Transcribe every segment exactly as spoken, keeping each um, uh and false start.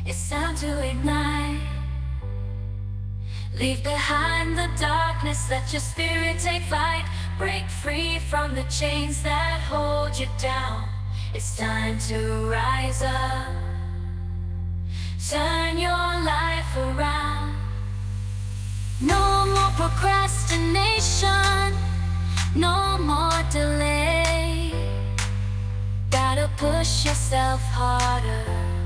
It's time to ignite. Leave behind the darkness, let your spirit take flight. Break free from the chains that hold you down. It's time to rise up. Turn your life around. No more procrastination, no more delay. Gotta push yourself harder.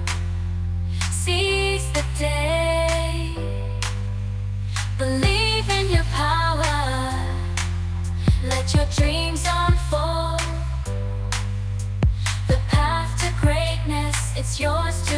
Seize the day. Believe in your power. Let your dreams unfold. The path to greatness, it's yours to